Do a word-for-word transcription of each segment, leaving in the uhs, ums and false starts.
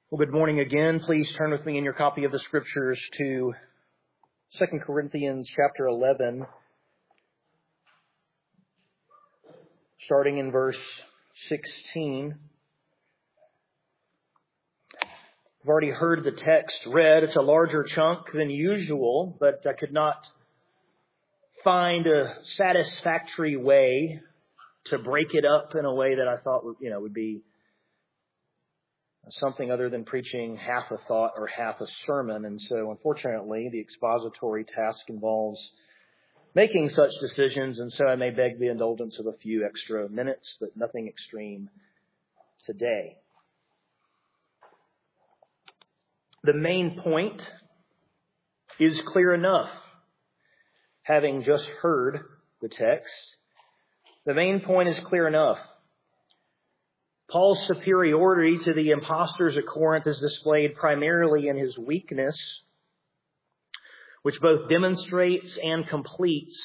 Well, good morning again. Please turn with me in your copy of the Scriptures to Second Corinthians chapter eleven, starting in verse sixteen. I've already heard the text read. It's a larger chunk than usual, but I could not find a satisfactory way to break it up in a way that I thought would, you know, would be something other than preaching half a thought or half a sermon. And so, unfortunately, the expository task involves making such decisions, and so I may beg the indulgence of a few extra minutes, but nothing extreme today. The main point is clear enough, having just heard the text. The main point is clear enough. Paul's superiority to the impostors at Corinth is displayed primarily in his weakness, which both demonstrates and completes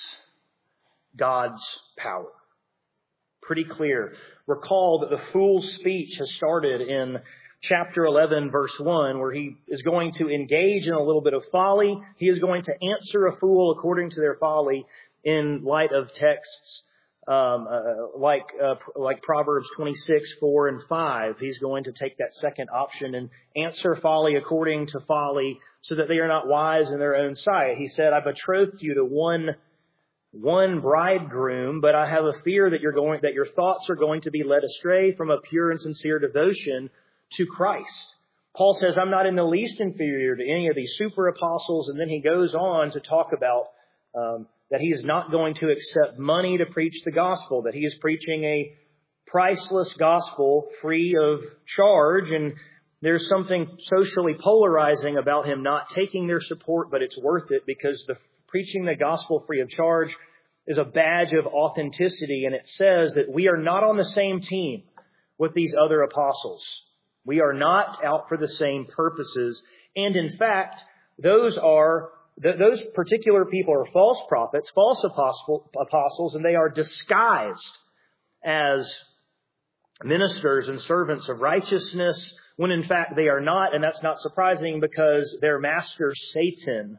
God's power. Pretty clear. Recall that the fool's speech has started in chapter eleven, verse one, where he is going to engage in a little bit of folly. He is going to answer a fool according to their folly in light of texts Um, uh, like uh, like Proverbs twenty-six, four and five. He's going to take that second option and answer folly according to folly so that they are not wise in their own sight. He said, I betrothed you to one one bridegroom, but I have a fear that you're going that your thoughts are going to be led astray from a pure and sincere devotion to Christ. Paul says, I'm not in the least inferior to any of these super apostles, and then he goes on to talk about um, that he is not going to accept money to preach the gospel, that he is preaching a priceless gospel free of charge, and there's something socially polarizing about him not taking their support, but it's worth it because the preaching the gospel free of charge is a badge of authenticity, and it says that we are not on the same team with these other apostles. We are not out for the same purposes, and in fact, those are Those particular people are false prophets, false apostles, and they are disguised as ministers and servants of righteousness, when in fact they are not. And that's not surprising because their master, Satan,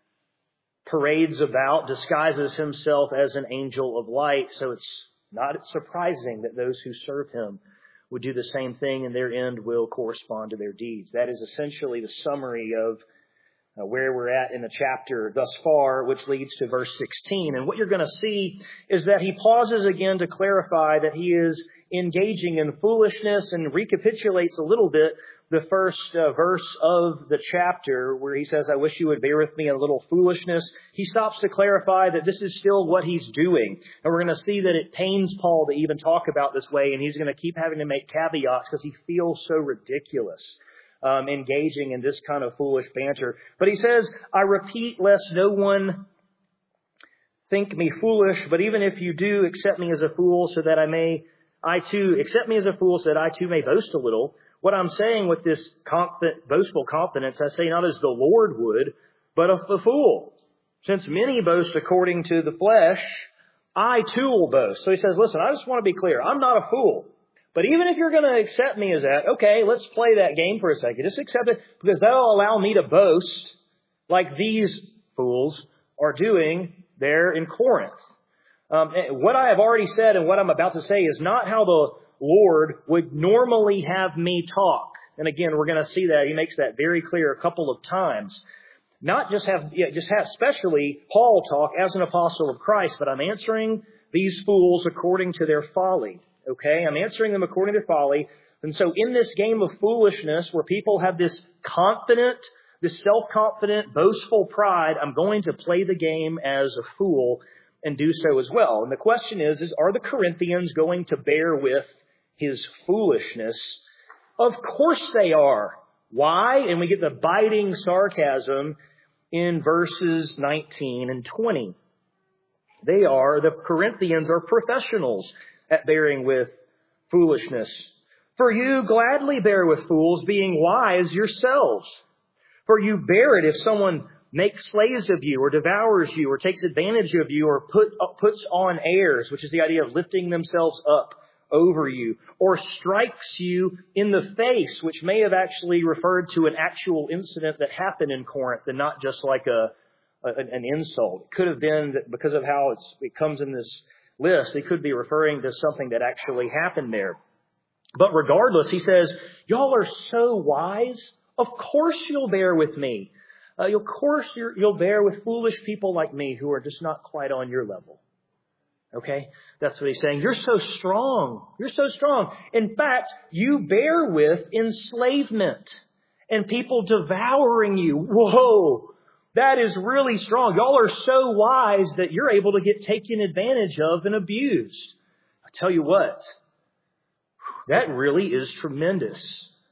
parades about, disguises himself as an angel of light. So it's not surprising that those who serve him would do the same thing, and their end will correspond to their deeds. That is essentially the summary of Uh, where we're at in the chapter thus far, which leads to verse sixteen. And what you're going to see is that he pauses again to clarify that he is engaging in foolishness and recapitulates a little bit the first uh, verse of the chapter where he says, I wish you would bear with me in a little foolishness. He stops to clarify that this is still what he's doing. And we're going to see that it pains Paul to even talk about this way, and he's going to keep having to make caveats because he feels so ridiculous Um, engaging in this kind of foolish banter. But he says, I repeat, lest no one think me foolish, but even if you do, accept me as a fool so that I may, I too, accept me as a fool so that I too may boast a little. What I'm saying with this confident, boastful confidence, I say not as the Lord would, but of the fool. Since many boast according to the flesh, I too will boast. So he says, listen, I just want to be clear. I'm not a fool. But even if you're going to accept me as that, okay, let's play that game for a second. Just accept it because that'll allow me to boast like these fools are doing there in Corinth. Um, what I have already said and what I'm about to say is not how the Lord would normally have me talk. And again, we're going to see that. He makes that very clear a couple of times. Not just have, yeah, just have especially Paul talk as an apostle of Christ, but I'm answering these fools according to their folly. Okay, I'm answering them according to folly. And so in this game of foolishness where people have this confident, this self-confident, boastful pride, I'm going to play the game as a fool and do so as well. And the question is, is are the Corinthians going to bear with his foolishness? Of course they are. Why? And we get the biting sarcasm in verses nineteen and twenty. They are, the Corinthians are professionals at bearing with foolishness. For you gladly bear with fools, being wise yourselves. For you bear it if someone makes slaves of you, or devours you, or takes advantage of you, or put, uh, puts on airs, which is the idea of lifting themselves up over you, or strikes you in the face, which may have actually referred to an actual incident that happened in Corinth and not just like a, a an insult. It could have been that because of how it's, it comes in this list, it could be referring to something that actually happened there. But regardless, he says, y'all are so wise. Of course you'll bear with me. Uh, of course you're, you'll bear with foolish people like me who are just not quite on your level. Okay? That's what he's saying. You're so strong. You're so strong. In fact, you bear with enslavement and people devouring you. Whoa! That is really strong. Y'all are so wise that you're able to get taken advantage of and abused. I tell you what, that really is tremendous.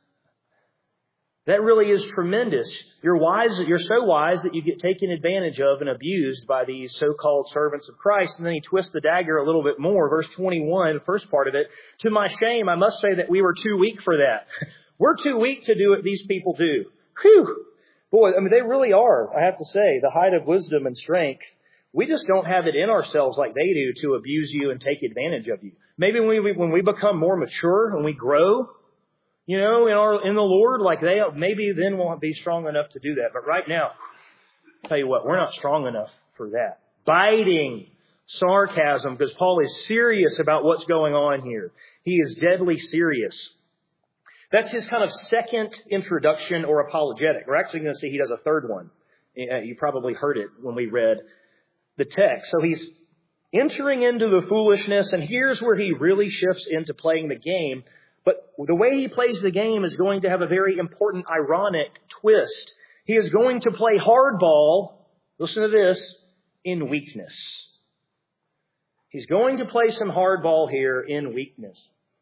That really is tremendous. You're wise, you're so wise that you get taken advantage of and abused by these so-called servants of Christ. And then he twists the dagger a little bit more. Verse twenty-one, the first part of it. To my shame, I must say that we were too weak for that. We're too weak to do what these people do. Whew. Boy, I mean, they really are, I have to say, the height of wisdom and strength. We just don't have it in ourselves like they do to abuse you and take advantage of you. Maybe when we, when we become more mature and we grow, you know, in our, in the Lord, like they, maybe then we'll be strong enough to do that. But right now, I'll tell you what, we're not strong enough for that. Biting sarcasm, because Paul is serious about what's going on here. He is deadly serious. That's his kind of second introduction or apologetic. We're actually going to see he does a third one. You probably heard it when we read the text. So he's entering into the foolishness, and here's where he really shifts into playing the game. But the way he plays the game is going to have a very important, ironic twist. He is going to play hardball, listen to this, in weakness. He's going to play some hardball here in weakness.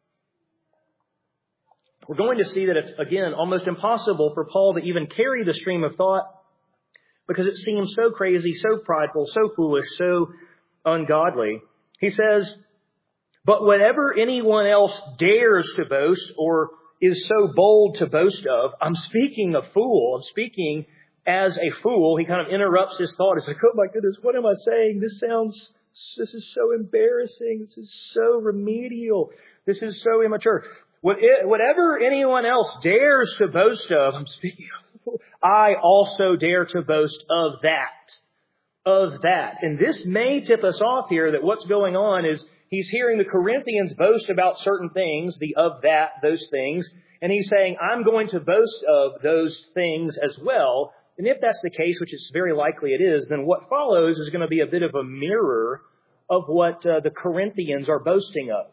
We're going to see that it's, again, almost impossible for Paul to even carry the stream of thought because it seems so crazy, so prideful, so foolish, so ungodly. He says, but whatever anyone else dares to boast or is so bold to boast of, I'm speaking a fool. I'm speaking as a fool. He kind of interrupts his thought. He's like, oh my goodness, what am I saying? This sounds, this is so embarrassing. This is so remedial. This is so immature. Whatever anyone else dares to boast of, I'm speaking of, I also dare to boast of that. Of that. And this may tip us off here that what's going on is he's hearing the Corinthians boast about certain things, the of that, those things, and he's saying, I'm going to boast of those things as well. And if that's the case, which is very likely it is, then what follows is going to be a bit of a mirror of what uh, the Corinthians are boasting of.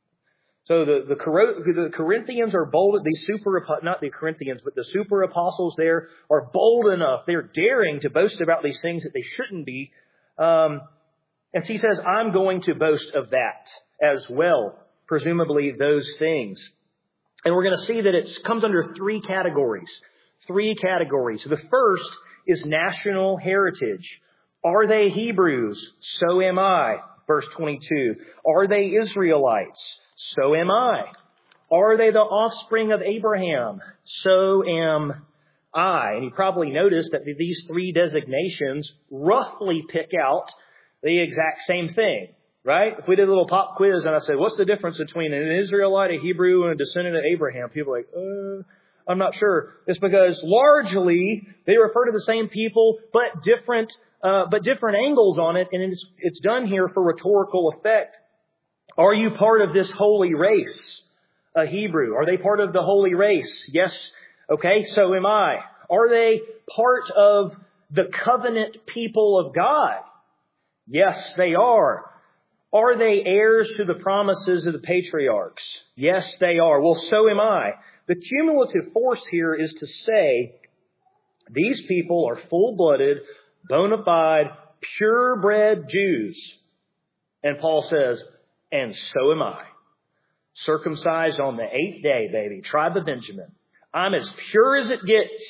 So the, the, the Corinthians are bold, these super, not the Corinthians, but the super apostles there are bold enough. They're daring to boast about these things that they shouldn't be. Um, and so he says, I'm going to boast of that as well. Presumably those things. And we're going to see that it comes under three categories. Three categories. The first is national heritage. Are they Hebrews? So am I. Verse twenty-two. Are they Israelites? So am I. Are they the offspring of Abraham? So am I. And you probably noticed that these three designations roughly pick out the exact same thing, right? If we did a little pop quiz and I said, what's the difference between an Israelite, a Hebrew, and a descendant of Abraham? People are like, uh, I'm not sure. It's because largely they refer to the same people, but different, uh, but different angles on it. And it's, it's done here for rhetorical effect. Are you part of this holy race, a Hebrew? Are they part of the holy race? Yes. Okay, so am I. Are they part of the covenant people of God? Yes, they are. Are they heirs to the promises of the patriarchs? Yes, they are. Well, so am I. The cumulative force here is to say these people are full-blooded, bona fide, purebred Jews. And Paul says, and so am I. Circumcised on the eighth day, baby. Tribe of Benjamin. I'm as pure as it gets.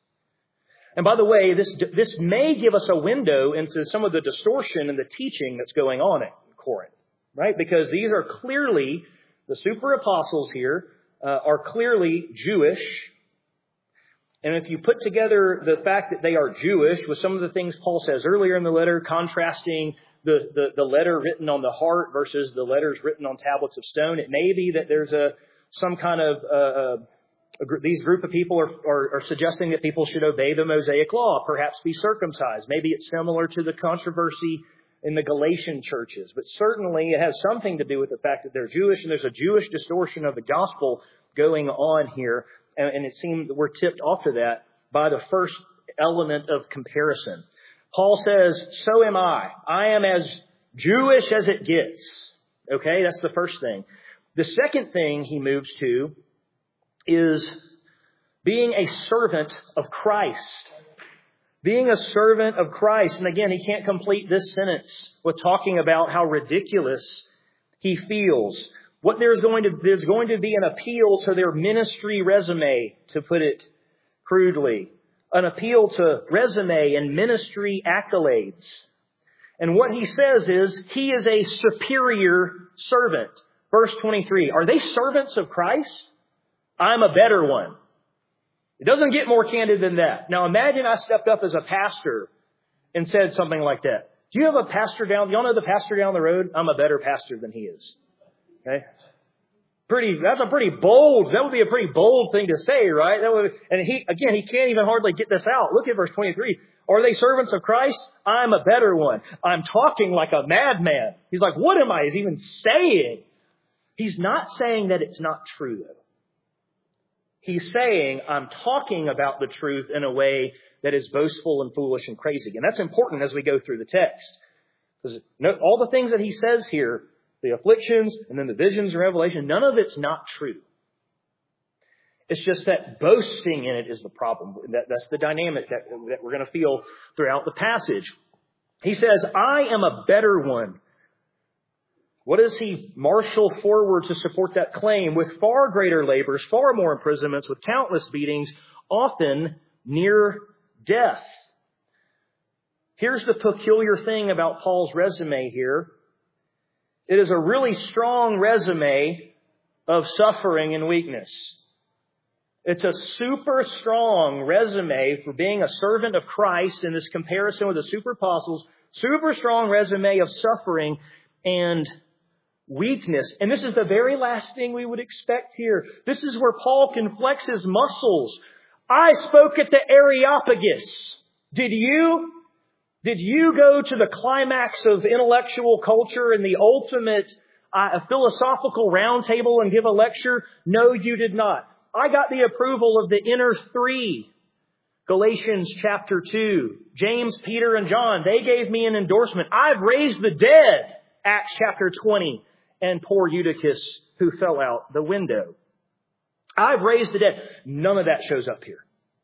And by the way, this this may give us a window into some of the distortion and the teaching that's going on at Corinth. Right? Because these are clearly, the super apostles here uh, are clearly Jewish. And if you put together the fact that they are Jewish with some of the things Paul says earlier in the letter, contrasting the, the, the letter written on the heart versus the letters written on tablets of stone. It may be that there's a some kind of uh, a gr- these group of people are, are, are suggesting that people should obey the Mosaic law, perhaps be circumcised. Maybe it's similar to the controversy in the Galatian churches, but certainly it has something to do with the fact that they're Jewish, and there's a Jewish distortion of the gospel going on here, and, and it seems that we're tipped off to that by the first element of comparison. Paul says, so am I. I am as Jewish as it gets. Okay, that's the first thing. The second thing he moves to is being a servant of Christ. Being a servant of Christ. And again, he can't complete this sentence with talking about how ridiculous he feels. What there's going to, there's going to be an appeal to their ministry resume, to put it crudely. An appeal to resume and ministry accolades. And what he says is, he is a superior servant. Verse twenty-three, are they servants of Christ? I'm a better one. It doesn't get more candid than that. Now imagine I stepped up as a pastor and said something like that. Do you have a pastor down, y'all know the pastor down the road? I'm a better pastor than he is. Okay? Pretty, that's a pretty bold, that would be a pretty bold thing to say, right? That would, and he, again, he can't even hardly get this out. Look at verse twenty-three. Are they servants of Christ? I'm a better one. I'm talking like a madman. He's like, what am I even saying? He's not saying that it's not true, though. He's saying, I'm talking about the truth in a way that is boastful and foolish and crazy. And that's important as we go through the text. Because all the things that he says here, the afflictions and then the visions and revelation, none of it's not true. It's just that boasting in it is the problem. That, that's the dynamic that, that we're going to feel throughout the passage. He says, I am a better one. What does he marshal forward to support that claim? With far greater labors, far more imprisonments, with countless beatings, often near death. Here's the peculiar thing about Paul's resume here. It is a really strong resume of suffering and weakness. It's a super strong resume for being a servant of Christ in this comparison with the super apostles. Super strong resume of suffering and weakness. And this is the very last thing we would expect here. This is where Paul can flex his muscles. I spoke at the Areopagus. Did you? Did you go to the climax of intellectual culture and the ultimate uh, philosophical roundtable and give a lecture? No, you did not. I got the approval of the inner three. Galatians chapter two. James, Peter, and John. They gave me an endorsement. I've raised the dead. Acts chapter twenty. And poor Eutychus who fell out the window. I've raised the dead. None of that shows up here.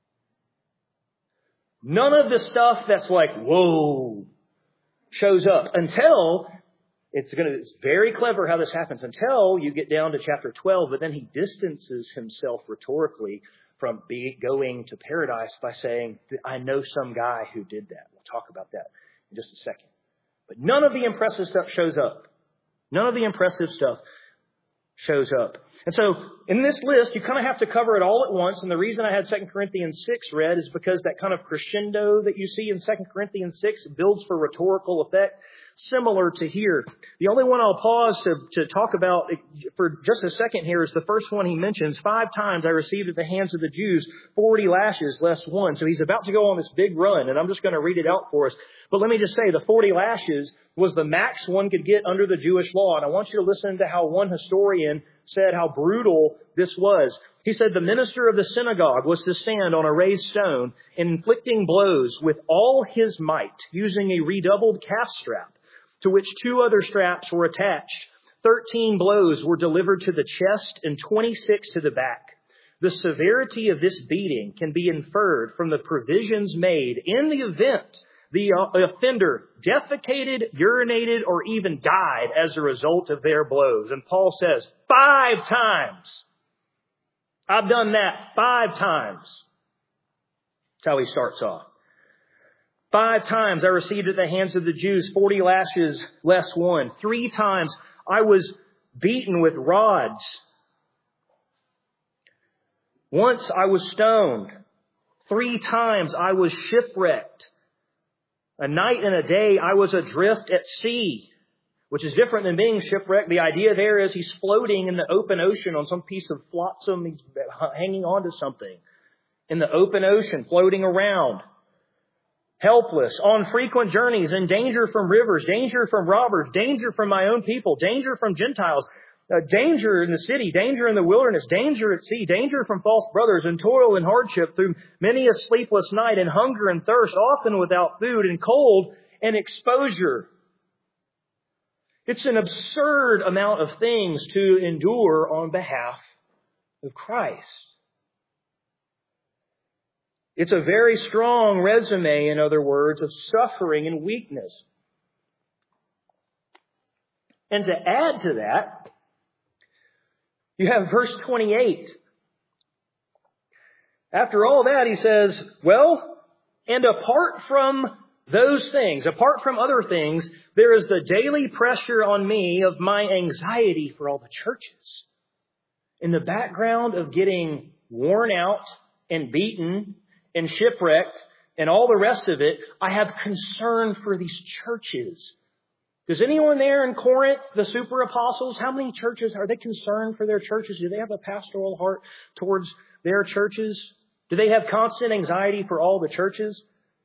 None of the stuff that's like, whoa, shows up until it's going to, it's very clever how this happens until you get down to chapter twelve, but then he distances himself rhetorically from be, going to paradise by saying, I know some guy who did that. We'll talk about that in just a second. But none of the impressive stuff shows up. None of the impressive stuff shows up. And so in this list, you kind of have to cover it all at once. And the reason I had Second Corinthians six read is because that kind of crescendo that you see in Second Corinthians six builds for rhetorical effect, similar to here. The only one I'll pause to, to talk about for just a second here is the first one he mentions. Five times I received at the hands of the Jews forty lashes less one. So he's about to go on this big run, and I'm just going to read it out for us. But let me just say, the forty lashes was the max one could get under the Jewish law. And I want you to listen to how one historian said how brutal this was. He said the minister of the synagogue was to stand on a raised stone, inflicting blows with all his might, using a redoubled calf strap, to which two other straps were attached. Thirteen blows were delivered to the chest and twenty-six to the back. The severity of this beating can be inferred from the provisions made in the event the offender defecated, urinated, or even died as a result of their blows. And Paul says, five times. I've done that five times. That's how he starts off. Five times I received at the hands of the Jews forty lashes less one. Three times I was beaten with rods. Once I was stoned. Three times I was shipwrecked. A night and a day I was adrift at sea, which is different than being shipwrecked. The idea there is he's floating in the open ocean on some piece of flotsam. He's hanging on to something in the open ocean, floating around. Helpless, on frequent journeys, in danger from rivers, danger from robbers, danger from my own people, danger from Gentiles, uh, danger in the city, danger in the wilderness, danger at sea, danger from false brothers, and toil and hardship through many a sleepless night, and hunger and thirst, often without food, and cold and exposure. It's an absurd amount of things to endure on behalf of Christ. It's a very strong resume, in other words, of suffering and weakness. And to add to that, you have verse twenty-eight. After all that, he says, well, and apart from those things, apart from other things, there is the daily pressure on me of my anxiety for all the churches. In the background of getting worn out and beaten and shipwrecked and all the rest of it, I have concern for these churches. Does anyone there in Corinth, the super apostles, how many churches, are they concerned for their churches? Do they have a pastoral heart towards their churches? Do they have constant anxiety for all the churches?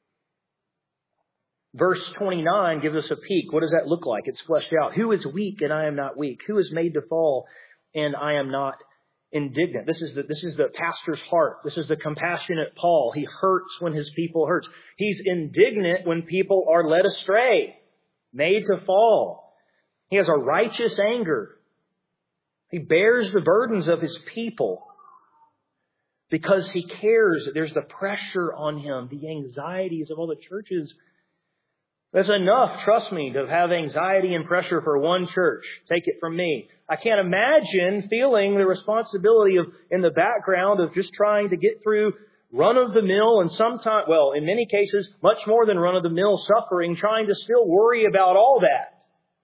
Verse twenty-nine gives us a peek. What does that look like? It's fleshed out. Who is weak and I am not weak? Who is made to fall and I am not indignant? This is the, this is the pastor's heart. This is the compassionate Paul. He hurts when his people hurts. He's indignant when people are led astray, made to fall. He has a righteous anger. He bears the burdens of his people because he cares. There's the pressure on him, the anxieties of all the churches. That's enough, trust me, to have anxiety and pressure for one church. Take it from me. I can't imagine feeling the responsibility of, in the background of just trying to get through run-of-the-mill and sometimes, well, in many cases, much more than run-of-the-mill suffering, trying to still worry about all that.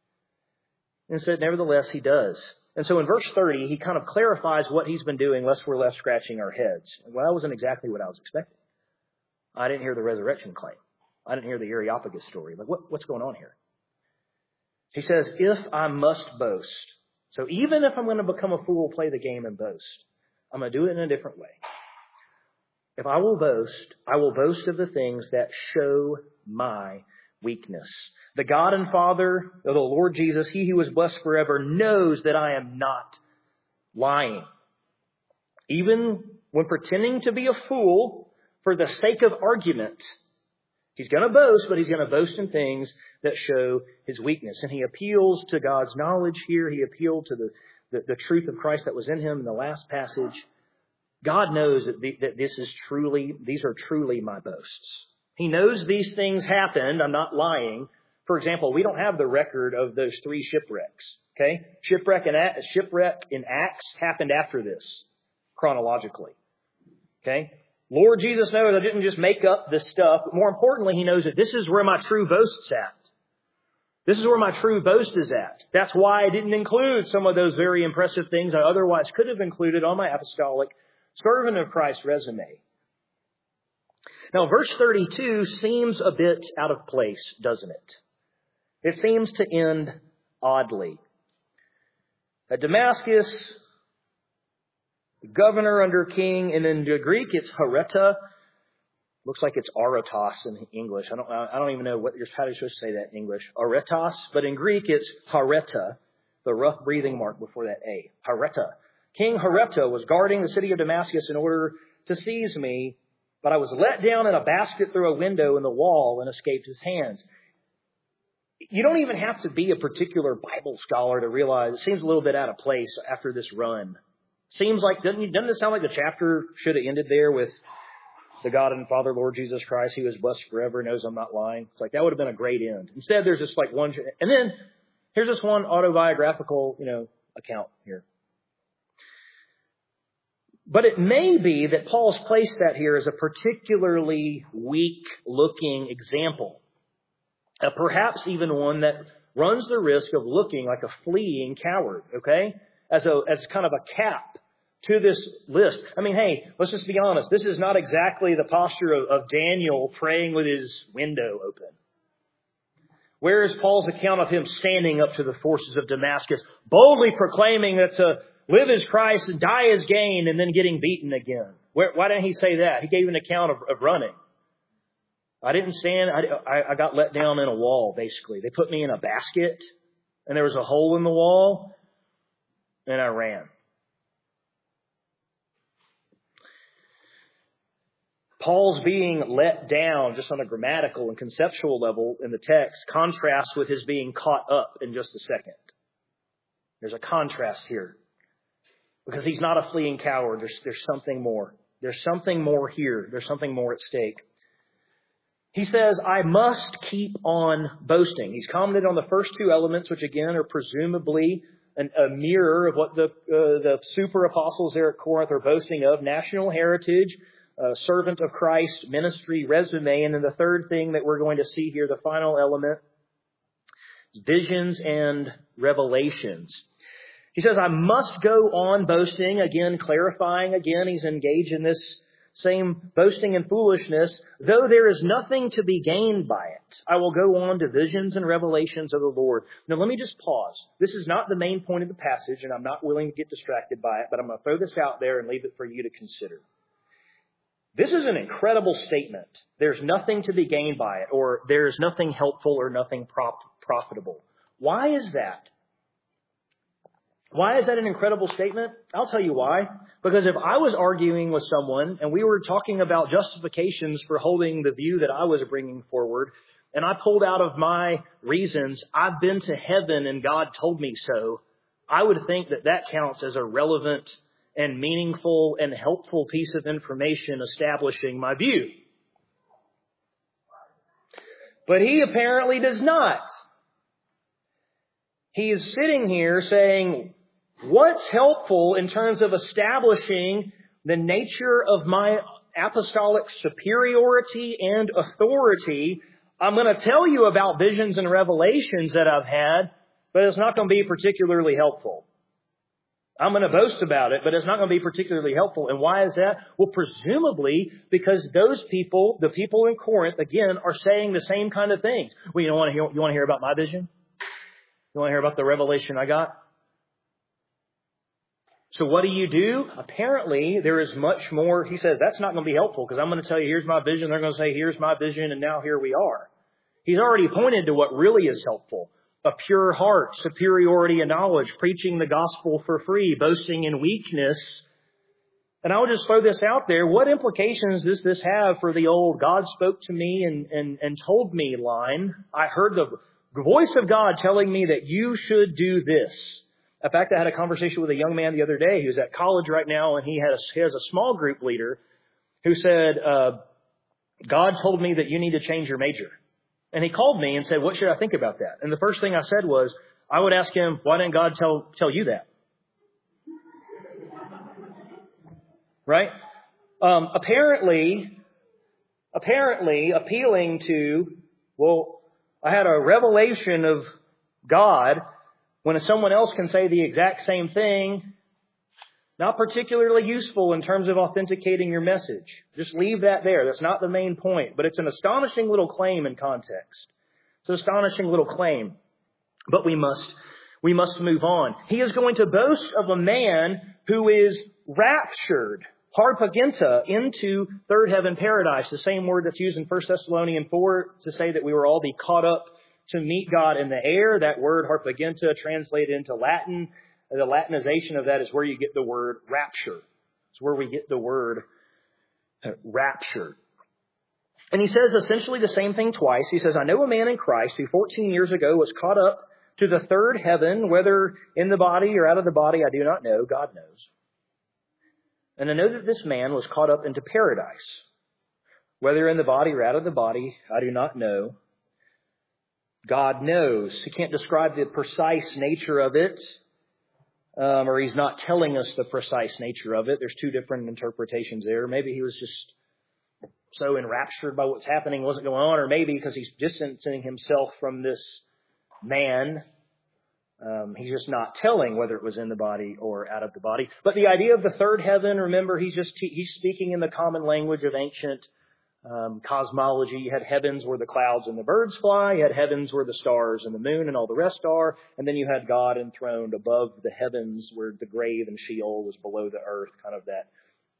And so, nevertheless, he does. And so in verse thirty, he kind of clarifies what he's been doing, lest we're left scratching our heads. Well, that wasn't exactly what I was expecting. I didn't hear the resurrection claim. I didn't hear the Areopagus story. Like, what, what's going on here? He says, if I must boast. So even if I'm going to become a fool, play the game and boast, I'm going to do it in a different way. If I will boast, I will boast of the things that show my weakness. The God and Father of the Lord Jesus, He who is blessed forever, knows that I am not lying. Even when pretending to be a fool for the sake of argument, He's going to boast, but He's going to boast in things that show His weakness. And He appeals to God's knowledge here. He appealed to the, the, the truth of Christ that was in Him in the last passage. God knows that, the, that this is truly, these are truly my boasts. He knows these things happened. I'm not lying. For example, we don't have the record of those three shipwrecks. Okay? Shipwreck in, shipwreck in Acts happened after this, chronologically. Okay? Lord Jesus knows I didn't just make up this stuff, but more importantly, He knows that this is where my true boast's at. This is where my true boast is at. That's why I didn't include some of those very impressive things I otherwise could have included on my apostolic servant of Christ resume. Now, verse thirty-two seems a bit out of place, doesn't it? It seems to end oddly. At Damascus, the governor under king, and in the Greek it's Hareta. Looks like it's Aretas in English. I don't, I don't even know what you're, how you're supposed to say that in English. Aretas, but in Greek it's Hareta, the rough breathing mark before that A. Hareta. King Hareta was guarding the city of Damascus in order to seize me, but I was let down in a basket through a window in the wall and escaped his hands. You don't even have to be a particular Bible scholar to realize it seems a little bit out of place after this run. Seems like, doesn't, doesn't it sound like the chapter should have ended there with the God and Father, Lord Jesus Christ, who is blessed forever, knows I'm not lying? It's like, that would have been a great end. Instead, there's just like one, and then here's this one autobiographical, you know, account here. But it may be that Paul's placed that here as a particularly weak-looking example. Uh, perhaps even one that runs the risk of looking like a fleeing coward, okay? As a as kind of a cap to this list. I mean, hey, let's just be honest. This is not exactly the posture of, of Daniel praying with his window open. Where is Paul's account of him standing up to the forces of Damascus, boldly proclaiming that to live is Christ and die is gain, and then getting beaten again? Where, why didn't he say that? He gave an account of, of running. I didn't stand, I, I, I got let down in a wall, basically. They put me in a basket, and there was a hole in the wall, and I ran. Paul's being let down just on a grammatical and conceptual level in the text contrasts with his being caught up in just a second. There's a contrast here. Because he's not a fleeing coward. There's, there's something more. There's something more here. There's something more at stake. He says, I must keep on boasting. He's commented on the first two elements, which again are presumably an, a mirror of what the, uh, the super apostles there at Corinth are boasting of. National heritage, uh, servant of Christ, ministry, resume. And then the third thing that we're going to see here, the final element, is visions and revelations. He says, I must go on boasting, again, clarifying, again, he's engaged in this same boasting and foolishness, though there is nothing to be gained by it. I will go on to visions and revelations of the Lord. Now, let me just pause. This is not the main point of the passage, and I'm not willing to get distracted by it, but I'm going to throw this out there and leave it for you to consider. This is an incredible statement. There's nothing to be gained by it, or there's nothing helpful or nothing prop- profitable. Why is that? Why is that an incredible statement? I'll tell you why. Because if I was arguing with someone and we were talking about justifications for holding the view that I was bringing forward, and I pulled out of my reasons, I've been to heaven and God told me so, I would think that that counts as a relevant and meaningful and helpful piece of information establishing my view. But he apparently does not. He is sitting here saying, what's helpful in terms of establishing the nature of my apostolic superiority and authority? I'm going to tell you about visions and revelations that I've had, but it's not going to be particularly helpful. I'm going to boast about it, but it's not going to be particularly helpful. And why is that? Well, presumably because those people, the people in Corinth, again, are saying the same kind of things. Well, you don't want to hear, you want to hear about my vision? You want to hear about the revelation I got? So what do you do? Apparently, there is much more. He says, that's not going to be helpful because I'm going to tell you, here's my vision. They're going to say, here's my vision. And now here we are. He's already pointed to what really is helpful. A pure heart, superiority in knowledge, preaching the gospel for free, boasting in weakness. And I would just throw this out there. What implications does this have for the old God spoke to me and, and, and told me line? I heard the voice of God telling me that you should do this. In fact, I had a conversation with a young man the other day who's at college right now, and he has, he has a small group leader who said, uh, God told me that you need to change your major. And he called me and said, what should I think about that? And the first thing I said was, I would ask him, why didn't God tell tell you that? Right? Um, apparently, apparently appealing to, well, I had a revelation of God when someone else can say the exact same thing, not particularly useful in terms of authenticating your message. Just leave that there. That's not the main point. But it's an astonishing little claim in context. It's an astonishing little claim. But we must, we must move on. He is going to boast of a man who is raptured, harpagenta, into third heaven paradise. The same word that's used in First Thessalonians four to say that we will all be caught up to meet God in the air. That word harpagenta translated into Latin. The Latinization of that is where you get the word rapture. It's where we get the word rapture. And he says essentially the same thing twice. He says, I know a man in Christ who fourteen years ago was caught up to the third heaven, whether in the body or out of the body, I do not know. God knows. And I know that this man was caught up into paradise, whether in the body or out of the body, I do not know. God knows. He can't describe the precise nature of it. Um, or he's not telling us the precise nature of it. There's two different interpretations there. Maybe he was just so enraptured by what's happening, wasn't going on, or maybe because he's distancing himself from this man, um, he's just not telling whether it was in the body or out of the body. But the idea of the third heaven, remember, he's just he's speaking in the common language of ancient Um, cosmology, you had heavens where the clouds and the birds fly. You had heavens where the stars and the moon and all the rest are. And then you had God enthroned above the heavens where the grave and Sheol was below the earth, kind of that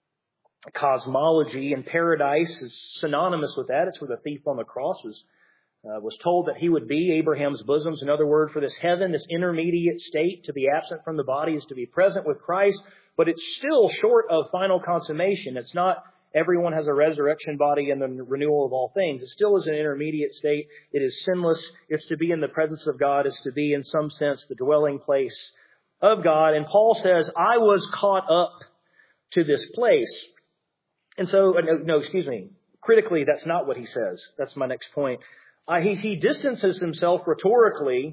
cosmology. And paradise is synonymous with that. It's where the thief on the cross was, uh, was told that he would be. Abraham's bosom is another word for this heaven, this intermediate state. To be absent from the body is to be present with Christ. But it's still short of final consummation. It's not everyone has a resurrection body and the renewal of all things. It still is an intermediate state. It is sinless. It's to be in the presence of God. It's to be, in some sense, the dwelling place of God. And Paul says, I was caught up to this place. And so, no, no excuse me, critically, that's not what he says. That's my next point. Uh, he, he distances himself rhetorically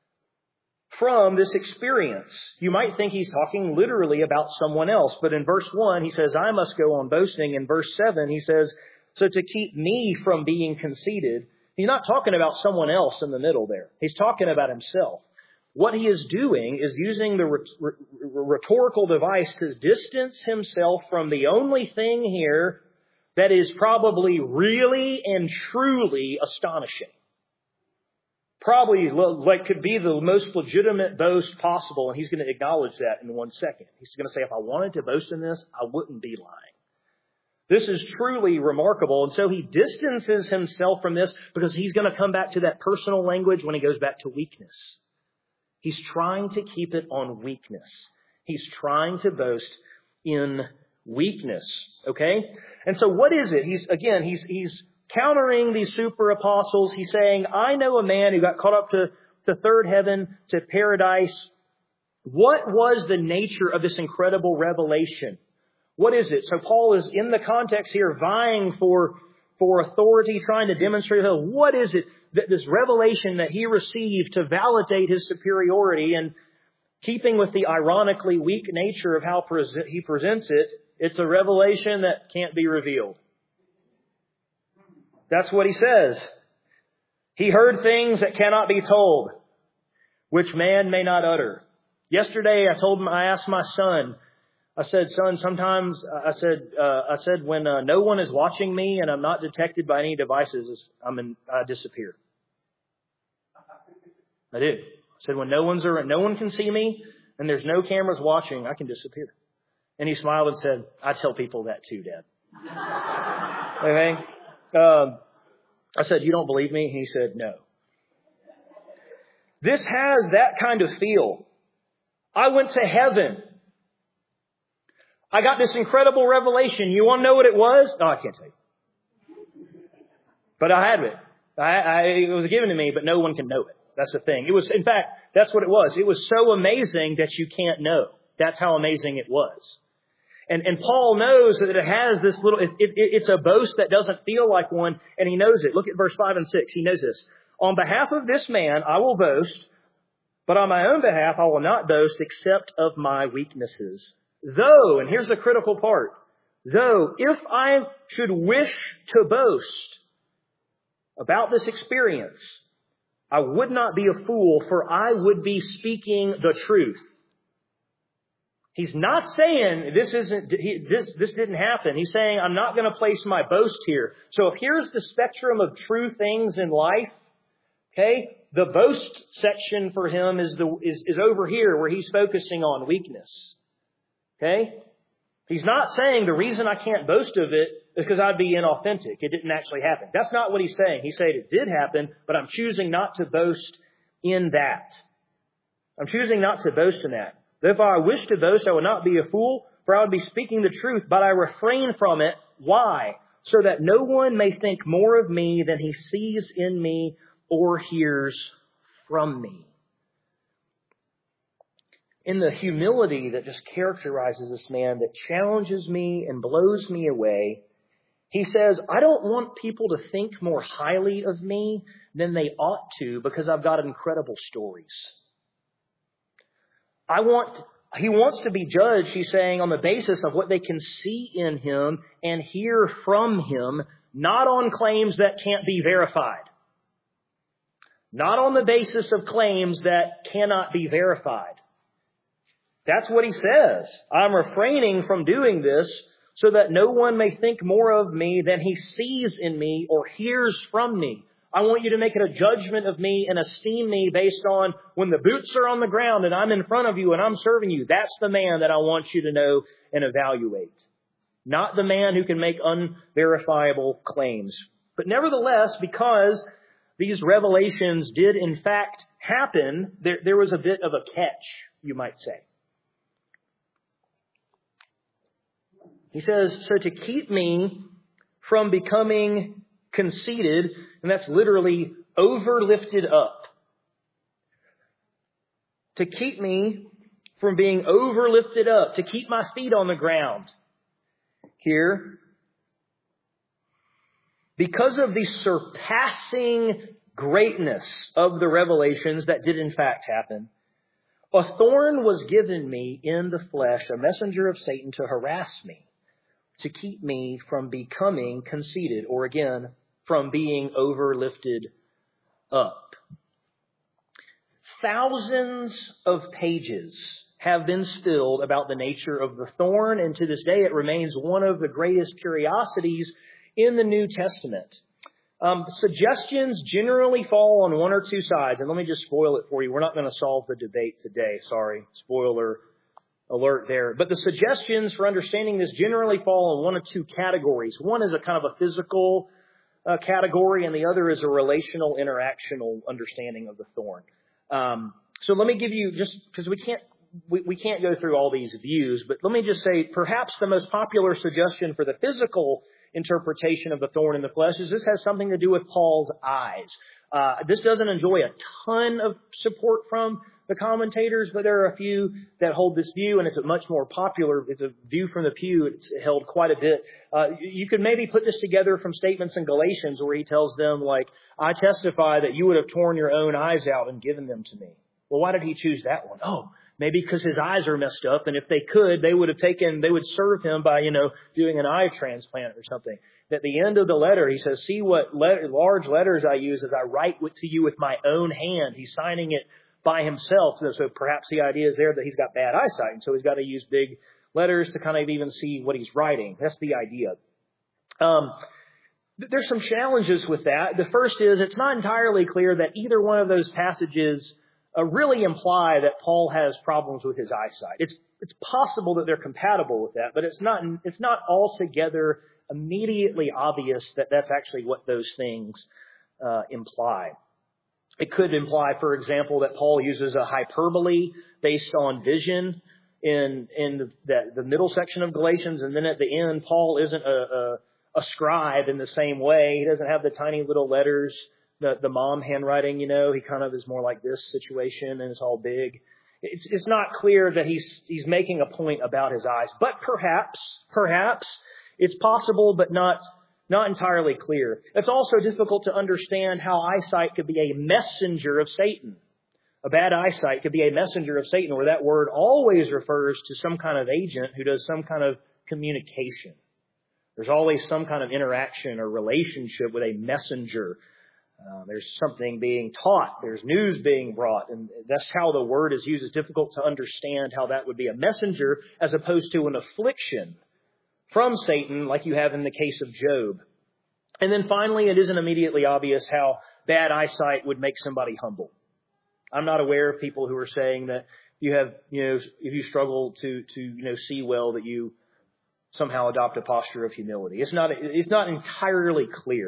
from this experience. You might think he's talking literally about someone else, but in verse one, he says, I must go on boasting. In verse seven, he says, so to keep me from being conceited. He's not talking about someone else in the middle there. He's talking about himself. What he is doing is using the rhetorical device to distance himself from the only thing here that is probably really and truly astonishing. Probably like could be the most legitimate boast possible, and he's going to acknowledge that in one second. He's going to say, if I wanted to boast in this, I wouldn't be lying. This is truly remarkable, and so he distances himself from this because he's going to come back to that personal language when he goes back to weakness. He's trying to keep it on weakness. He's trying to boast in weakness, okay? And so what is it? He's, again, he's, he's, countering these super apostles. He's saying, I know a man who got caught up to, to third heaven, to paradise. What was the nature of this incredible revelation? What is it? So Paul is in the context here vying for, for authority, trying to demonstrate what is it that this revelation that he received to validate his superiority, and keeping with the ironically weak nature of how pre- he presents it, it's a revelation that can't be revealed. That's what he says. He heard things that cannot be told, which man may not utter. Yesterday, I told him, I asked my son, I said, son, sometimes, I said, uh, I said, when uh, no one is watching me and I'm not detected by any devices, I'm in, I disappear. I did. I said, when no one's around, no one can see me and there's no cameras watching, I can disappear. And he smiled and said, I tell people that too, Dad. Okay. Um, I said, you don't believe me? He said, no. This has that kind of feel. I went to heaven. I got this incredible revelation. You want to know what it was? No, I can't tell you. But I had it. I, I, it was given to me, but no one can know it. That's the thing. It was, in fact, that's what it was. It was so amazing that you can't know. That's how amazing it was. And, and Paul knows that it has this little, it, it, it's a boast that doesn't feel like one, and he knows it. Look at verse five and six. He knows this. On behalf of this man, I will boast, but on my own behalf, I will not boast except of my weaknesses. Though, and here's the critical part, though, if I should wish to boast about this experience, I would not be a fool, for I would be speaking the truth. He's not saying this isn't, he, this, this didn't happen. He's saying, I'm not going to place my boast here. So if here's the spectrum of true things in life, okay, the boast section for him is the, is, is over here where he's focusing on weakness. Okay? He's not saying the reason I can't boast of it is because I'd be inauthentic. It didn't actually happen. That's not what he's saying. He's saying it did happen, but I'm choosing not to boast in that. I'm choosing not to boast in that. If I wish to boast, I would not be a fool, for I would be speaking the truth, but I refrain from it. Why? So that no one may think more of me than he sees in me or hears from me. In the humility that just characterizes this man, that challenges me and blows me away, he says, I don't want people to think more highly of me than they ought to because I've got incredible stories. I want, he wants to be judged, he's saying, on the basis of what they can see in him and hear from him, not on claims that can't be verified. Not on the basis of claims that cannot be verified. That's what he says. I'm refraining from doing this so that no one may think more of me than he sees in me or hears from me. I want you to make it a judgment of me and esteem me based on when the boots are on the ground and I'm in front of you and I'm serving you. That's the man that I want you to know and evaluate. Not the man who can make unverifiable claims. But nevertheless, because these revelations did in fact happen, there, there was a bit of a catch, you might say. He says, so to keep me from becoming conceited, and that's literally overlifted up. To keep me from being overlifted up, to keep my feet on the ground. Here, because of the surpassing greatness of the revelations that did in fact happen, a thorn was given me in the flesh, a messenger of Satan to harass me, to keep me from becoming conceited, or again, from being overlifted up. Thousands of pages have been spilled about the nature of the thorn, and to this day it remains one of the greatest curiosities in the New Testament. Um, suggestions generally fall on one or two sides, and let me just spoil it for you. We're not going to solve the debate today. Sorry, spoiler alert there. But the suggestions for understanding this generally fall on one of two categories. One is a kind of a physical uh, category, and the other is a relational, interactional understanding of the thorn. Um, so let me give you, just because we can't we, we can't go through all these views, but let me just say perhaps the most popular suggestion for the physical interpretation of the thorn in the flesh is this has something to do with Paul's eyes. Uh, this doesn't enjoy a ton of support from the commentators, but there are a few that hold this view, and it's a much more popular, it's a view from the pew, it's held quite a bit. Uh, you could maybe put this together from statements in Galatians where he tells them, like, I testify that you would have torn your own eyes out and given them to me. Well, why did he choose that one? Oh, maybe because his eyes are messed up, and if they could, they would have taken, they would serve him by, you know, doing an eye transplant or something. At the end of the letter, he says, see what letter, large letters I use as I write to you with my own hand. He's signing it by himself. So, so perhaps the idea is there that he's got bad eyesight, and so he's got to use big letters to kind of even see what he's writing. That's the idea. Um, there's some challenges with that. The first is it's not entirely clear that either one of those passages Uh, really imply that Paul has problems with his eyesight. It's it's possible that they're compatible with that, but it's not it's not altogether immediately obvious that that's actually what those things uh, imply. It could imply, for example, that Paul uses a hyperbole based on vision in in the, the, the middle section of Galatians, and then at the end, Paul isn't a, a, a scribe in the same way. He doesn't have the tiny little letters. The, the mom handwriting, you know, he kind of is more like this situation, and it's all big. It's, it's not clear that he's he's making a point about his eyes, but perhaps, perhaps it's possible, but not not entirely clear. It's also difficult to understand how eyesight could be a messenger of Satan. A bad eyesight could be a messenger of Satan, where that word always refers to some kind of agent who does some kind of communication. There's always some kind of interaction or relationship with a messenger. Uh, there's something being taught. There's news being brought. And that's how the word is used. It's difficult to understand how that would be a messenger as opposed to an affliction from Satan like you have in the case of Job. And then finally, it isn't immediately obvious how bad eyesight would make somebody humble. I'm not aware of people who are saying that you have, you know, if you struggle to, to, you know, see well, that you somehow adopt a posture of humility. It's not, it's not entirely clear.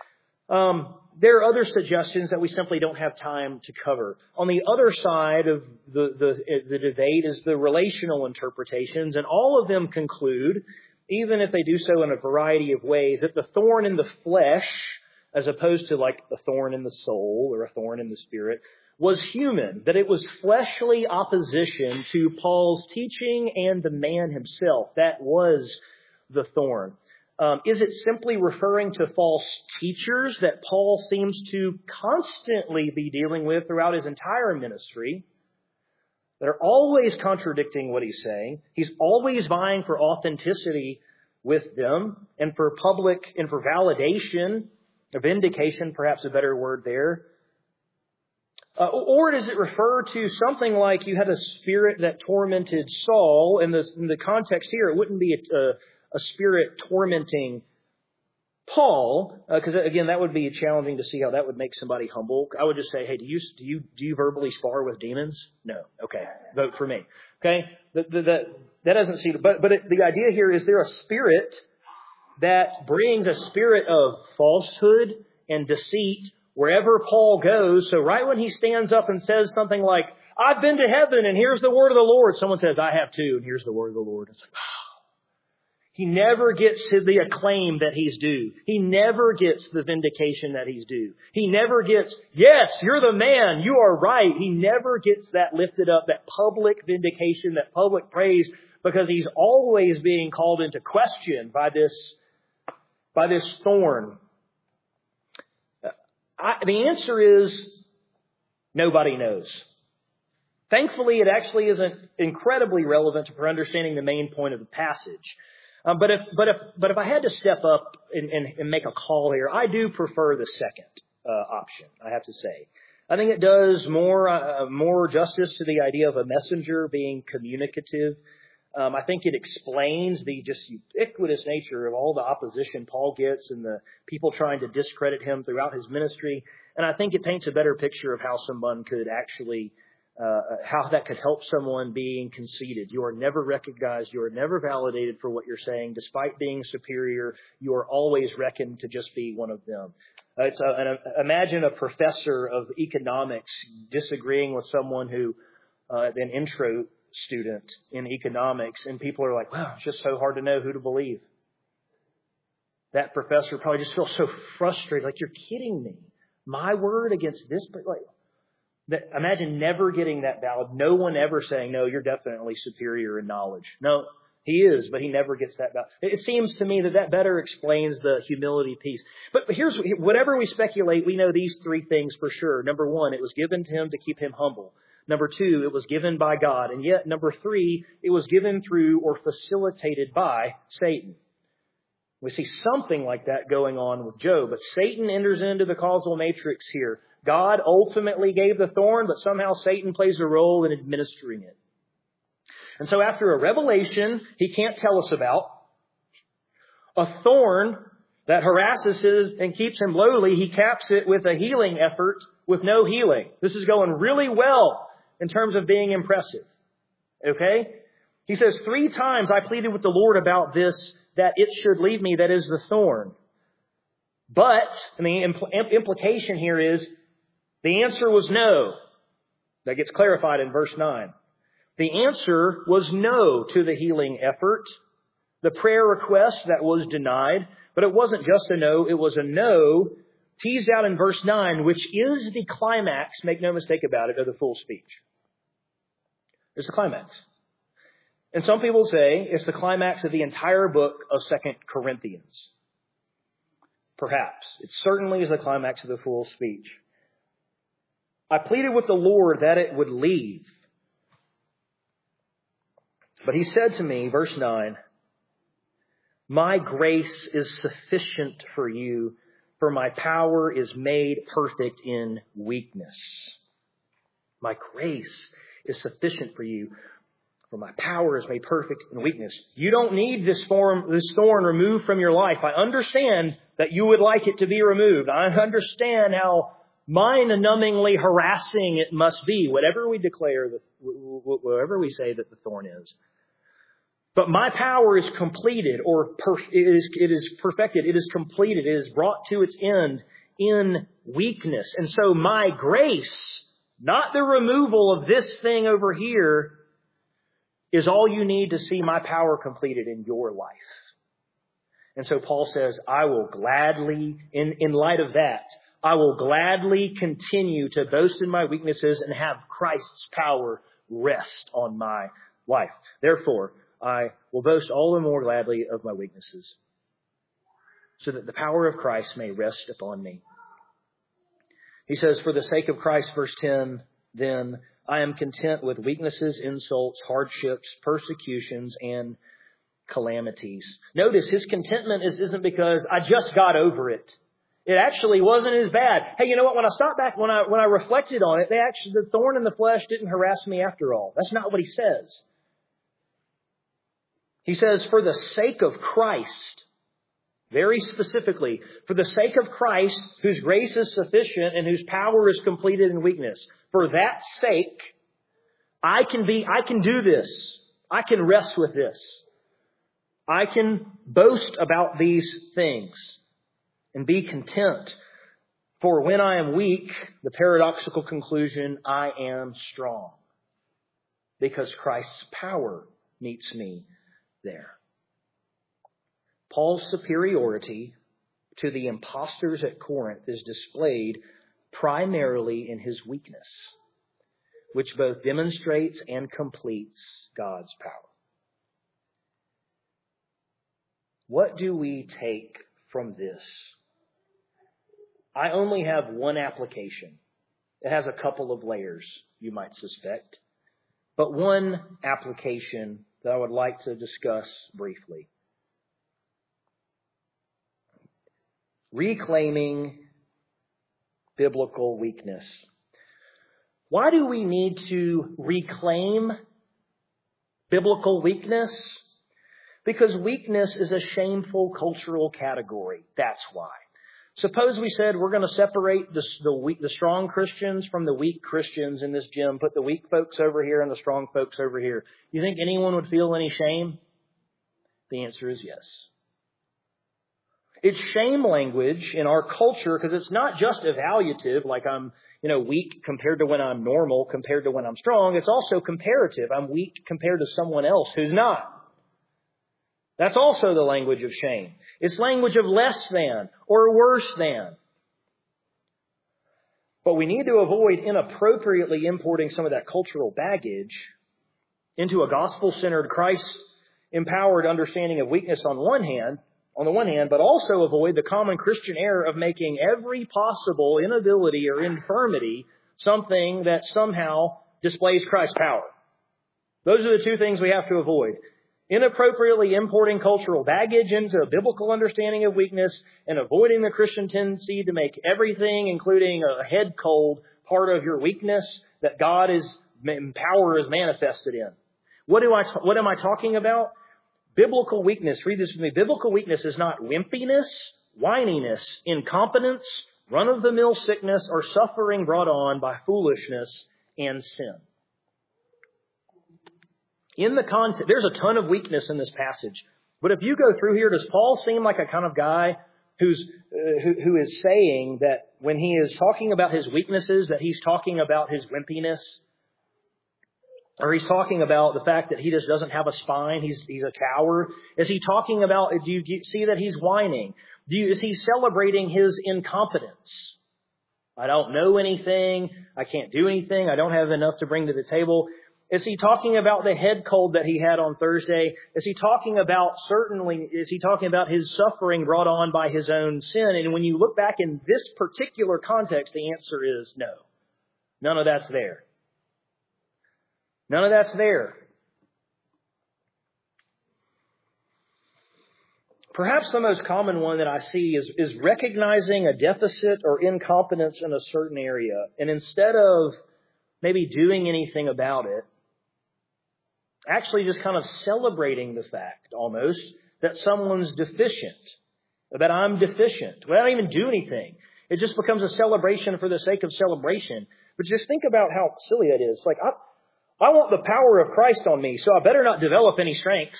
Um, there are other suggestions that we simply don't have time to cover. On the other side of the, the, the debate is the relational interpretations, and all of them conclude, even if they do so in a variety of ways, that the thorn in the flesh, as opposed to like the thorn in the soul or a thorn in the spirit, was human, that it was fleshly opposition to Paul's teaching and the man himself. That was the thorn. Um, is it simply referring to false teachers that Paul seems to constantly be dealing with throughout his entire ministry, that are always contradicting what he's saying? He's always vying for authenticity with them and for public and for validation, or vindication, perhaps a better word there. Uh, or does it refer to something like you had a spirit that tormented Saul? In the, in the context here, it wouldn't be a, a a spirit tormenting Paul, because uh, again, that would be challenging to see how that would make somebody humble. I would just say, hey, do you do you do you verbally spar with demons? No. Okay, vote for me. Okay, the, the, the, that doesn't seem. But but it, the idea here is there a spirit that brings a spirit of falsehood and deceit wherever Paul goes. So right when he stands up and says something like, "I've been to heaven and here's the word of the Lord," someone says, "I have too, and here's the word of the Lord." It's like, wow. He never gets the acclaim that he's due. He never gets the vindication that he's due. He never gets, "Yes, you're the man. You are right." He never gets that lifted up, that public vindication, that public praise, because he's always being called into question by this, by this thorn. I, the answer is nobody knows. Thankfully, it actually isn't incredibly relevant for understanding the main point of the passage. Um, but if but if but if I had to step up and, and, and make a call here, I do prefer the second uh, option. I have to say, I think it does more uh, more justice to the idea of a messenger being communicative. Um, I think it explains the just ubiquitous nature of all the opposition Paul gets and the people trying to discredit him throughout his ministry. And I think it paints a better picture of how someone could actually Uh, how that could help someone being conceited. You are never recognized. You are never validated for what you're saying. Despite being superior, you are always reckoned to just be one of them. Uh, it's a, an, imagine a professor of economics disagreeing with someone who, uh, an intro student in economics, and people are like, "Wow, it's just so hard to know who to believe." That professor probably just feels so frustrated. Like, "You're kidding me. My word against this." Like, That, imagine never getting that valid. No one ever saying, "No, you're definitely superior in knowledge." No, he is, but he never gets that valid. It seems to me that that better explains the humility piece. But here's, whatever we speculate, we know these three things for sure. Number one, it was given to him to keep him humble. Number two, it was given by God. And yet, number three, it was given through or facilitated by Satan. We see something like that going on with Job, but Satan enters into the causal matrix here. God ultimately gave the thorn, but somehow Satan plays a role in administering it. And so after a revelation he can't tell us about, a thorn that harasses him and keeps him lowly, he caps it with a healing effort with no healing. This is going really well in terms of being impressive. Okay? He says, "Three times I pleaded with the Lord about this, that it should leave me, that is the thorn." But, and the impl- implication here is, the answer was no. That gets clarified in verse nine. The answer was no to the healing effort, the prayer request that was denied. But it wasn't just a no, it was a no teased out in verse nine, which is the climax, make no mistake about it, of the full speech. It's the climax. And some people say it's the climax of the entire book of Second Corinthians. Perhaps. It certainly is the climax of the full speech. "I pleaded with the Lord that it would leave. But he said to me," verse nine, "My grace is sufficient for you, for my power is made perfect in weakness." My grace is sufficient for you, for my power is made perfect in weakness. You don't need this form, this thorn removed from your life. I understand that you would like it to be removed. I understand how mind-numbingly harassing it must be, whatever we declare, that, whatever we say that the thorn is. But my power is completed, or per, it is, it is perfected, it is completed, it is brought to its end in weakness. And so my grace, not the removal of this thing over here, is all you need to see my power completed in your life. And so Paul says, I will gladly, in, in light of that, I will gladly continue to boast in my weaknesses and have Christ's power rest on my life. Therefore, I will boast all the more gladly of my weaknesses, so that the power of Christ may rest upon me. He says, "For the sake of Christ," verse ten, "then I am content with weaknesses, insults, hardships, persecutions, and calamities." Notice his contentment is, isn't because I just got over it. It actually wasn't as bad. Hey, you know what? When I stopped back, when I when I reflected on it, they actually the thorn in the flesh didn't harass me after all. That's not what he says. He says, for the sake of Christ, very specifically, for the sake of Christ, whose grace is sufficient and whose power is completed in weakness, for that sake, I can be, I can do this. I can rest with this. I can boast about these things and be content. For when I am weak, the paradoxical conclusion, I am strong. Because Christ's power meets me there. Paul's superiority to the impostors at Corinth is displayed primarily in his weakness, which both demonstrates and completes God's power. What do we take from this? I only have one application. It has a couple of layers, you might suspect, but one application that I would like to discuss briefly. Reclaiming biblical weakness. Why do we need to reclaim biblical weakness? Because weakness is a shameful cultural category. That's why. Suppose we said we're going to separate the, the, weak, the strong Christians from the weak Christians in this gym, put the weak folks over here and the strong folks over here. You think anyone would feel any shame? The answer is yes. It's shame language in our culture because it's not just evaluative, like I'm, you know, weak compared to when I'm normal, compared to when I'm strong. It's also comparative. I'm weak compared to someone else who's not. That's also the language of shame. It's language of less than or worse than. But we need to avoid inappropriately importing some of that cultural baggage into a gospel-centered, Christ-empowered understanding of weakness on one hand, on the one hand, but also avoid the common Christian error of making every possible inability or infirmity something that somehow displays Christ's power. Those are the two things we have to avoid. Inappropriately importing cultural baggage into a biblical understanding of weakness and avoiding the Christian tendency to make everything, including a head cold, part of your weakness that God is, power is manifested in. What do I, what am I talking about? Biblical weakness, read this with me. Biblical weakness is not wimpiness, whininess, incompetence, run-of-the-mill sickness, or suffering brought on by foolishness and sin. In the context, there's a ton of weakness in this passage. But if you go through here, does Paul seem like a kind of guy who's uh, who, who is saying that when he is talking about his weaknesses, that he's talking about his wimpiness? Or he's talking about the fact that he just doesn't have a spine, he's he's a coward? Is he talking about, do you, do you see that he's whining? Do you, is he celebrating his incompetence? I don't know anything, I can't do anything, I don't have enough to bring to the table. Is he talking about the head cold that he had on Thursday? Is he talking about, certainly, is he talking about his suffering brought on by his own sin? And when you look back in this particular context, the answer is no. None of that's there. None of that's there. Perhaps the most common one that I see is, is recognizing a deficit or incompetence in a certain area. And instead of maybe doing anything about it, actually just kind of celebrating the fact almost that someone's deficient, that I'm deficient. We don't even do anything. It just becomes a celebration for the sake of celebration. But just think about how silly it is. Like, I, I want the power of Christ on me, so I better not develop any strengths.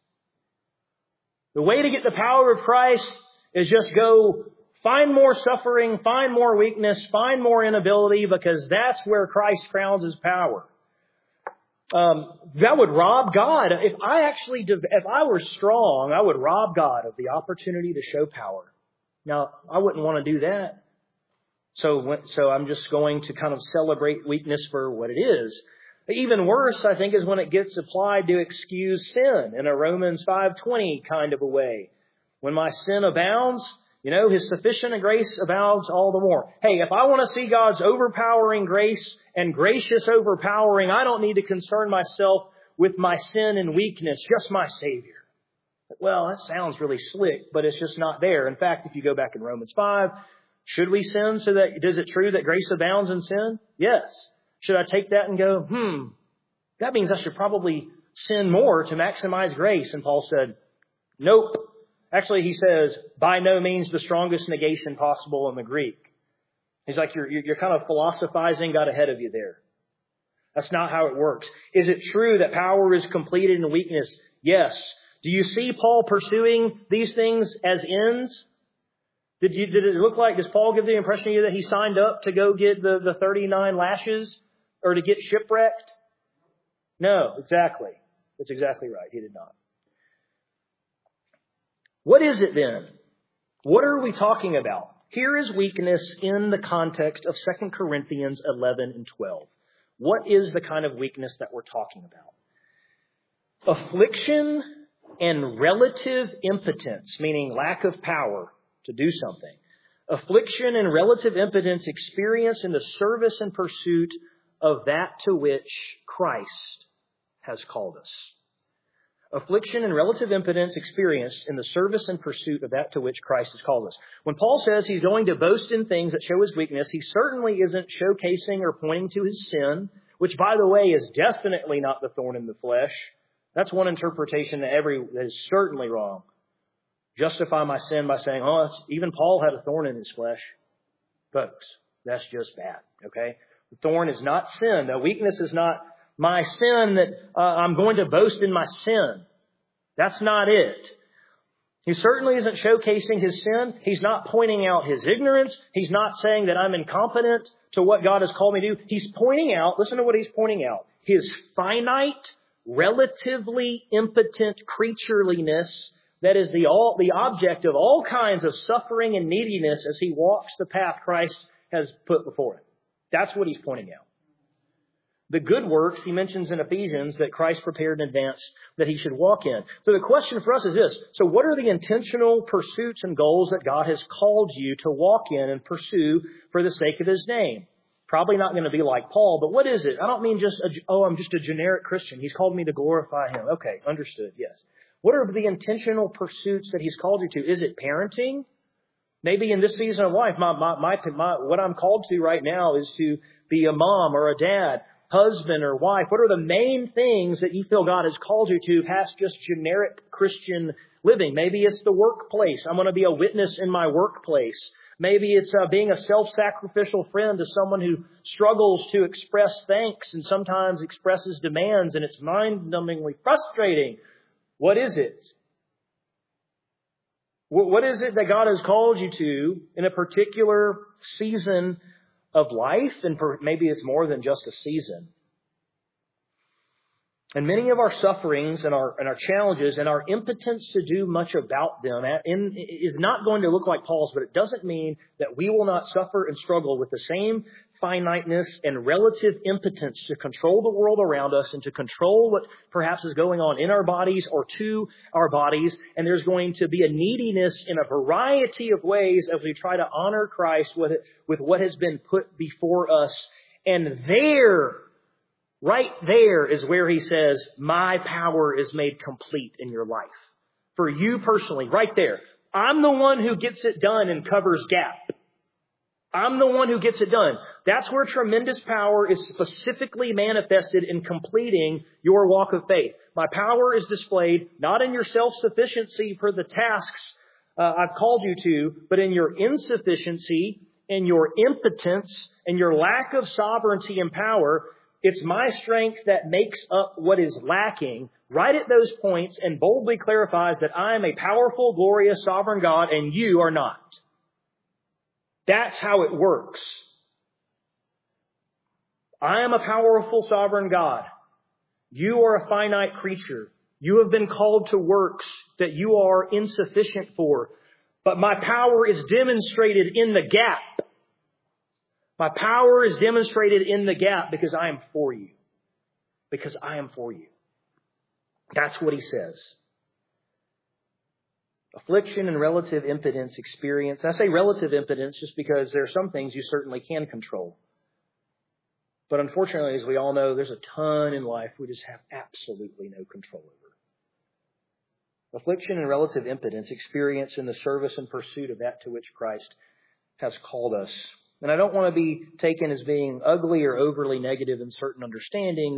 The way to get the power of Christ is just go find more suffering, find more weakness, find more inability, because that's where Christ crowns His power. Um, that would rob God. If I actually, if I were strong, I would rob God of the opportunity to show power. Now, I wouldn't want to do that. So, so I'm just going to kind of celebrate weakness for what it is. Even worse, I think, is when it gets applied to excuse sin in a Romans five twenty kind of a way. When my sin abounds, you know, His sufficient grace abounds all the more. Hey, if I want to see God's overpowering grace and gracious overpowering, I don't need to concern myself with my sin and weakness, just my Savior. Well, that sounds really slick, but it's just not there. In fact, if you go back in Romans five, should we sin so that, is it true that grace abounds in sin? Yes. Should I take that and go, hmm, that means I should probably sin more to maximize grace? And Paul said, nope. Actually, he says, by no means the strongest negation possible in the Greek. He's like, you're, you're kind of philosophizing, got ahead of you there. That's not how it works. Is it true that power is completed in weakness? Yes. Do you see Paul pursuing these things as ends? Did you, did it look like, does Paul give the impression to you that he signed up to go get the, the thirty-nine lashes or to get shipwrecked? No, exactly. That's exactly right. He did not. What is it then? What are we talking about? Here is weakness in the context of Second Corinthians eleven and twelve. What is the kind of weakness that we're talking about? Affliction and relative impotence, meaning lack of power to do something. Affliction and relative impotence experienced in the service and pursuit of that to which Christ has called us. Affliction and relative impotence experienced in the service and pursuit of that to which Christ has called us. When Paul says he's going to boast in things that show his weakness, he certainly isn't showcasing or pointing to his sin, which, by the way, is definitely not the thorn in the flesh. That's one interpretation that every that is certainly wrong. Justify my sin by saying, oh, it's, even Paul had a thorn in his flesh. Folks, that's just bad, okay? The thorn is not sin. The weakness is not my sin that uh, I'm going to boast in my sin. That's not it. He certainly isn't showcasing his sin. He's not pointing out his ignorance. He's not saying that I'm incompetent to what God has called me to do. He's pointing out, listen to what he's pointing out, his finite, relatively impotent creatureliness that is the all the object of all kinds of suffering and neediness as he walks the path Christ has put before him. That's what he's pointing out. The good works he mentions in Ephesians that Christ prepared in advance that he should walk in. So the question for us is this. So what are the intentional pursuits and goals that God has called you to walk in and pursue for the sake of his name? Probably not going to be like Paul, but what is it? I don't mean just, a, oh, I'm just a generic Christian. He's called me to glorify him. Okay, understood, yes. What are the intentional pursuits that he's called you to? Is it parenting? Maybe in this season of life, my, my, my, my, what I'm called to right now is to be a mom or a dad, husband or wife. What are the main things that you feel God has called you to past just generic Christian living? Maybe it's the workplace. I'm going to be a witness in my workplace. Maybe it's uh, being a self-sacrificial friend to someone who struggles to express thanks and sometimes expresses demands, and it's mind-numbingly frustrating. What is it? What is it that God has called you to in a particular season of life? And maybe it's more than just a season. And many of our sufferings and our and our challenges and our impotence to do much about them in, is not going to look like Paul's, but it doesn't mean that we will not suffer and struggle with the same finiteness and relative impotence to control the world around us and to control what perhaps is going on in our bodies or to our bodies. And there's going to be a neediness in a variety of ways as we try to honor Christ with, it, with what has been put before us. And there, right there is where he says, my power is made complete in your life. For you personally, right there. I'm the one who gets it done and covers gap. I'm the one who gets it done. That's where tremendous power is specifically manifested in completing your walk of faith. My power is displayed not in your self-sufficiency for the tasks uh, I've called you to, but in your insufficiency, in your impotence, in your lack of sovereignty and power. It's my strength that makes up what is lacking right at those points and boldly clarifies that I am a powerful, glorious, sovereign God and you are not. That's how it works. I am a powerful, sovereign God. You are a finite creature. You have been called to works that you are insufficient for. But my power is demonstrated in the gap. My power is demonstrated in the gap because I am for you. Because I am for you. That's what he says. Affliction and relative impotence experience. I say relative impotence just because there are some things you certainly can control. But unfortunately, as we all know, there's a ton in life we just have absolutely no control over. Affliction and relative impotence experience in the service and pursuit of that to which Christ has called us. And I don't want to be taken as being ugly or overly negative in certain understandings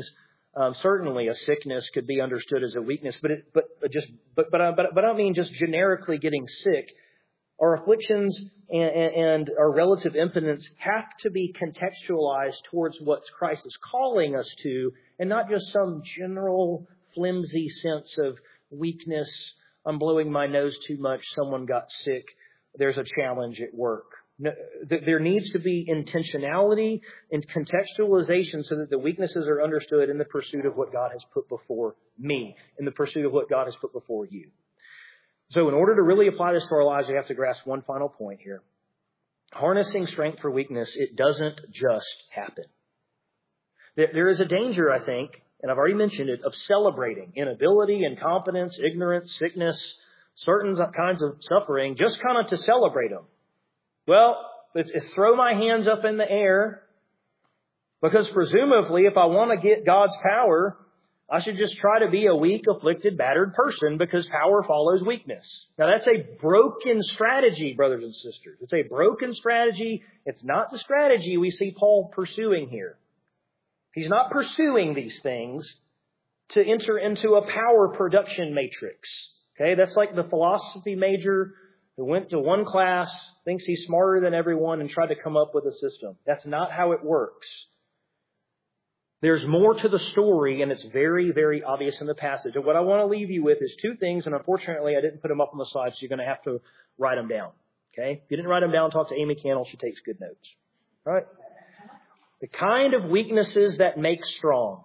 Um, certainly, a sickness could be understood as a weakness, but it, but but just but but I, but, but I don't mean just generically getting sick. Our afflictions and, and, and our relative impotence have to be contextualized towards what Christ is calling us to, and not just some general flimsy sense of weakness. I'm blowing my nose too much. Someone got sick. There's a challenge at work. No, there needs to be intentionality and contextualization so that the weaknesses are understood in the pursuit of what God has put before me, in the pursuit of what God has put before you. So in order to really apply this to our lives, we have to grasp one final point here. Harnessing strength for weakness, it doesn't just happen. There is a danger, I think, and I've already mentioned it, of celebrating inability, incompetence, ignorance, sickness, certain kinds of suffering, just kind of to celebrate them. Well, it's, it's throw my hands up in the air, because presumably if I want to get God's power, I should just try to be a weak, afflicted, battered person, because power follows weakness. Now that's a broken strategy, brothers and sisters. It's a broken strategy. It's not the strategy we see Paul pursuing here. He's not pursuing these things to enter into a power production matrix. Okay, that's like the philosophy major who went to one class, thinks he's smarter than everyone, and tried to come up with a system. That's not how it works. There's more to the story, and it's very, very obvious in the passage. And what I want to leave you with is two things, and unfortunately I didn't put them up on the slide, so you're going to have to write them down. Okay? If you didn't write them down, talk to Amy Cannell. She takes good notes. All right? The kind of weaknesses that make strong.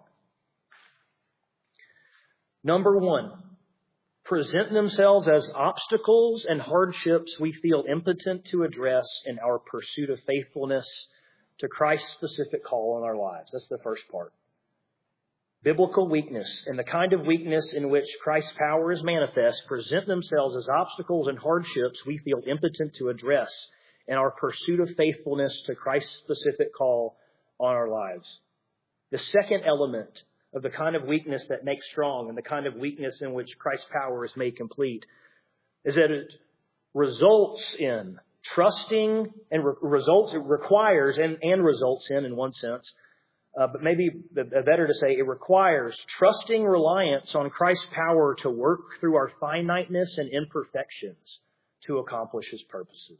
Number one, present themselves as obstacles and hardships we feel impotent to address in our pursuit of faithfulness to Christ's specific call on our lives. That's the first part. Biblical weakness and the kind of weakness in which Christ's power is manifest present themselves as obstacles and hardships we feel impotent to address in our pursuit of faithfulness to Christ's specific call on our lives. The second element of the kind of weakness that makes strong and the kind of weakness in which Christ's power is made complete is that it results in trusting and re- results, it requires and, and results in, in one sense, uh, but maybe better to say it requires trusting reliance on Christ's power to work through our finiteness and imperfections to accomplish His purposes.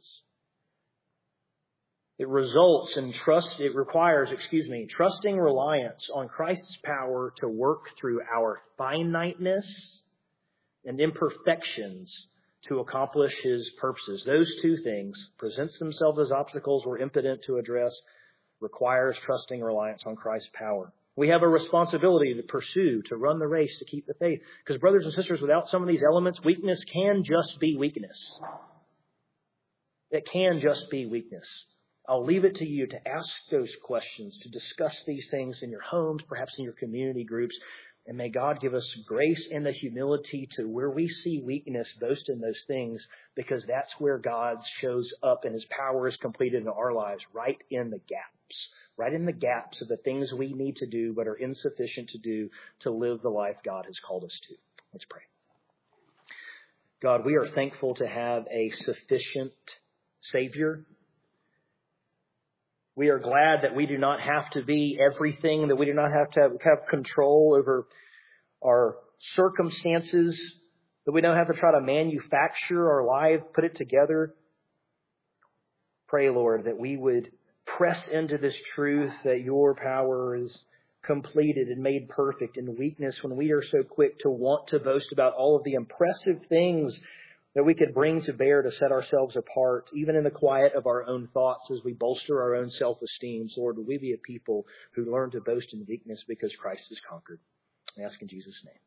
It results in trust, it requires, excuse me, trusting reliance on Christ's power to work through our finiteness and imperfections to accomplish His purposes. Those two things, presents themselves as obstacles we're impotent to address, requires trusting reliance on Christ's power. We have a responsibility to pursue, to run the race, to keep the faith. Because brothers and sisters, without some of these elements, weakness can just be weakness. It can just be weakness. I'll leave it to you to ask those questions, to discuss these things in your homes, perhaps in your community groups. And may God give us grace and the humility to, where we see weakness, boast in those things, because that's where God shows up and His power is completed in our lives, right in the gaps, right in the gaps of the things we need to do but are insufficient to do to live the life God has called us to. Let's pray. God, we are thankful to have a sufficient Savior. We are glad that we do not have to be everything, that we do not have to have, have control over our circumstances, that we don't have to try to manufacture our life, put it together. Pray, Lord, that we would press into this truth that Your power is completed and made perfect in weakness, when we are so quick to want to boast about all of the impressive things that we could bring to bear to set ourselves apart, even in the quiet of our own thoughts as we bolster our own self-esteem. Lord, will we be a people who learn to boast in weakness because Christ has conquered? I ask in Jesus' name.